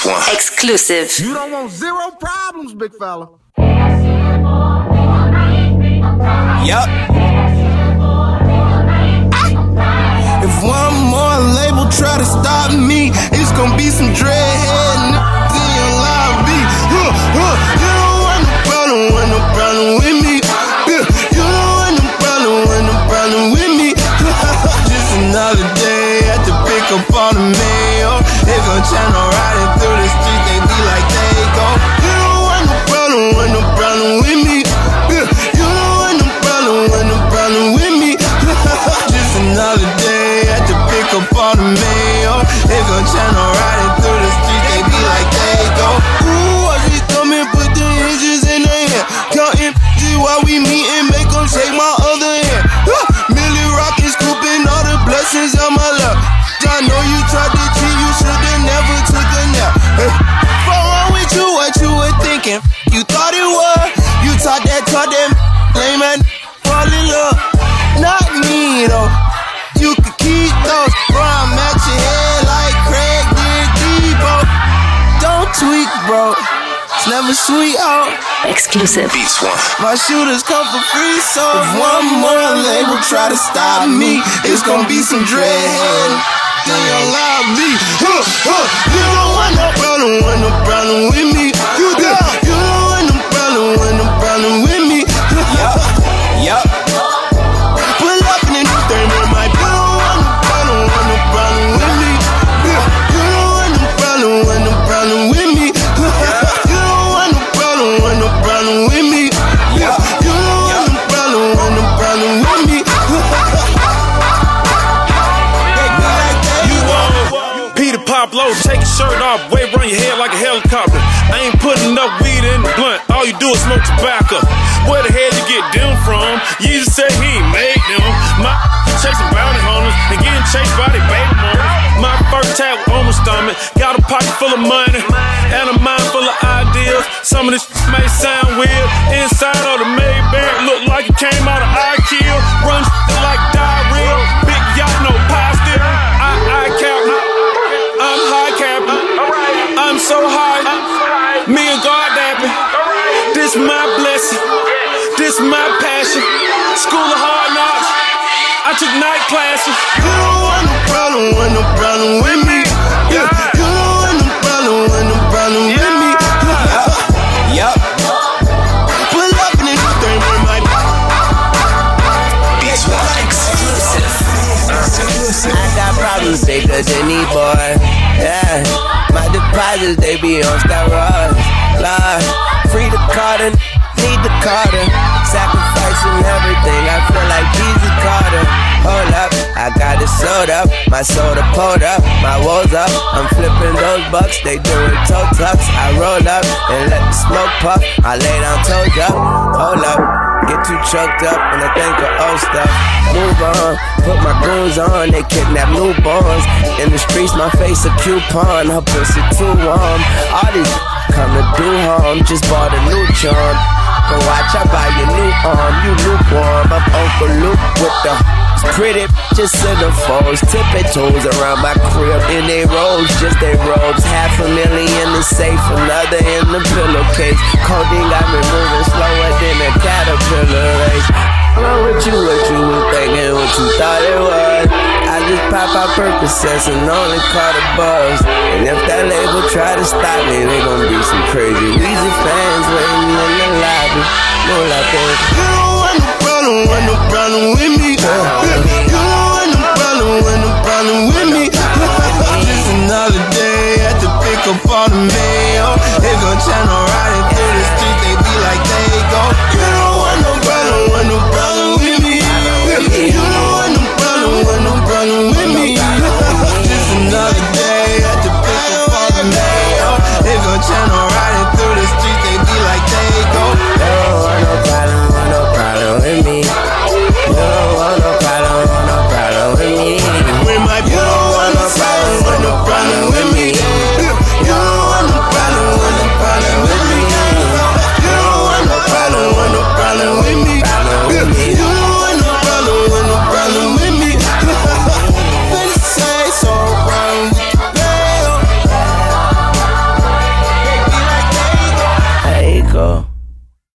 Beats One. Exclusive. You don't want zero problems, big fella. Yup. If one more label try to stop me, it's gonna be some dreadhead niggas in your lobby. You don't want no problem with me. You don't want no problem with me. Just another day at the pick up on the mail. They gon' channel riding through the street, they be like they go. You don't want no problem with me. You don't want no problem with me. Just another day at the pick up on the mail. They gon' channel riding through the street, they be like they go. Ooh, I just come and put the hinges in their hand. Counting while we meet and make them shake my other hand. Millie rockin', scooping all the blessings on my lap. I know you tried to cheat, you should've never took a nap. Hey, what's wrong with you? What you were thinking? You thought it was. You taught that lame man fall in love. Not me though. You could keep those. Bro, I'm at your head like Craig did Debo. Don't tweak, bro. It's never sweet out. Exclusive. Beats One. My shooters come for free, so if one more label try to stop me, it's gonna be some dreadhead in your lobby. You don't want no problem with me. You don't want no problem with me. Yup. Pull up in the new thing, man, my you don't want no problem with me. You don't want no problem with me. You don't want no problem with me. You don't want no problem with me. Peter Pablo, take your shirt off, wave around your head like a helicopter. I ain't putting up weed in the blunt, all you do is smoke tobacco. Where the hell you get them from? Jesus said he ain't made them. My chasing bounty hunters and getting chased by their baby mamas. My first tag was on my stomach, got a pocket full of money and a mind full of ideas. Some of this may sound weird. Inside of the Maybach look like it came out of IKEA. Run like diarrhea, big yacht, no pie still. I cap. I'm high capping, I'm so high, me and God dapping. This my blessing, this my passion. School of hard knocks, I took night classes. You don't want no problem with me. You don't want no problem with me. Yup. Pull up in this thing with my Beats One. Exclusive. I got problems bigger than these boys. Yeah, my deposits they be on steroids. Lord, free the Carter, need the Carter. Sacrificing everything, I feel like Jesus Carter. Hold up, I got it sold up, my soda pulled up, my woes up. I'm flipping those bucks, they doing toe tucks. I roll up and let the smoke puff. I lay down toes up, hold up. Get too choked up when I think of old stuff. Move on, put my goons on, they kidnap newborns. In the streets, my face a coupon, her pussy too warm. All these come to do harm, just bought a new charm. But watch, I buy your new arm, you lukewarm. I'm Uncle Luke with the pretty just centerfolds, tipping toes around my crib in they robes, just they robes. $500,000 in the safe, another in the pillowcase. Codeine got me moving slower than a caterpillar race. Wrong with you, what you was thinking, what you thought it was. I just pop out Percocets and only call the buzz. And if that label try to stop me, they gon' be some crazy Weezy fans waiting in the lobby. No like that. You don't want no problem with me. You don't want no problem with me. Just another day at the pick up on the mail. They gon' channel riding through the street, they be like they go. You